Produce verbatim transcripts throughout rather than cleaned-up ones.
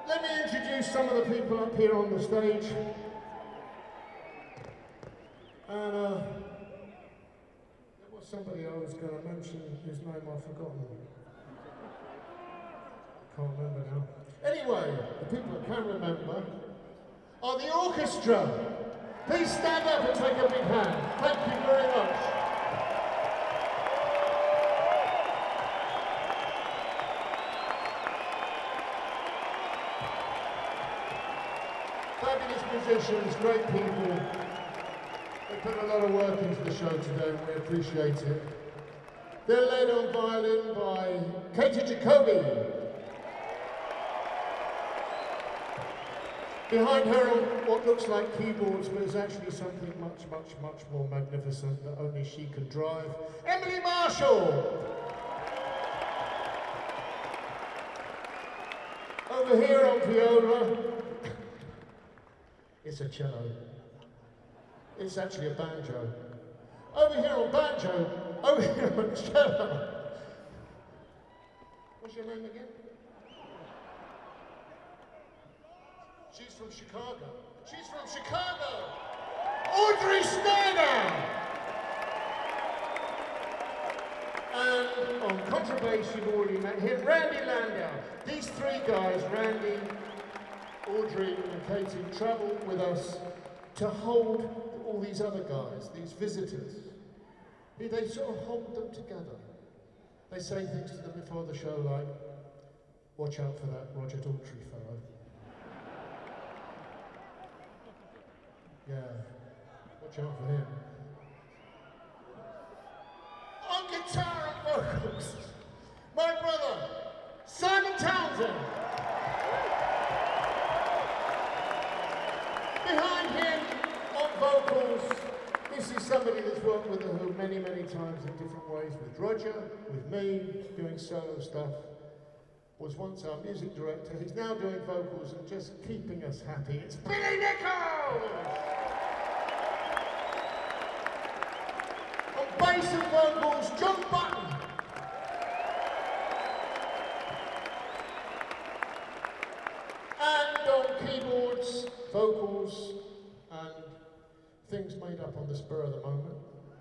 Let me introduce some of the people up here on the stage. And uh, there was somebody I was going to mention whose name I've forgotten. Can't remember now. Anyway, the people that can remember are the orchestra. Please stand up and take a big hand. Thank you very much. Fabulous musicians, great people. They put a lot of work into the show today and we appreciate it. They're led on violin by Katie Jacoby. Behind her on what looks like keyboards, but is actually something much, much, much more magnificent that only she can drive, Emily Marshall! Over here on viola, it's a cello. It's actually a banjo. Over here on banjo, over here on cello. What's your name again? She's from Chicago. She's from Chicago! Audrey Snyder! And on contrabass, you've already met him, Randy Landau. These three guys, Randy, Audrey, and Katie, travel with us to hold all these other guys, these visitors. They sort of hold them together. They say things to them before the show like, watch out for that Roger Daltrey fellow. Yeah, watch out for him. On guitar and vocals, my brother, Simon Townsend. Behind him, on vocals, this is somebody that's worked with her many, many times in different ways, with Roger, with me, doing solo stuff. Was once our music director. He's now doing vocals and just keeping us happy. It's Billy Nichols! On bass and vocals, John Button. And on keyboards, vocals, and things made up on the spur of the moment.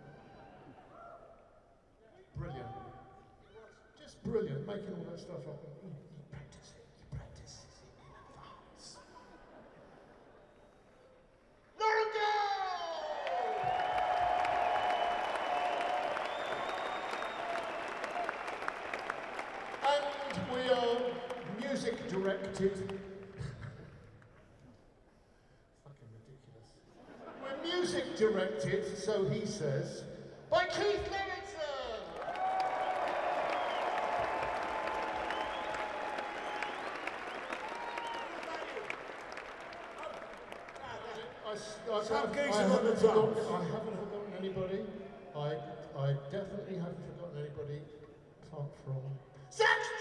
Brilliant. Just brilliant, making all that stuff up. You, you practice it, you practice it in advance. Lauren Gold! And we are music directed. Fucking ridiculous. We're music directed, so he says, by Keith Levinson! I, I, I, I, haven't forgotten, I haven't forgotten anybody. I, I definitely haven't forgotten anybody apart from Zach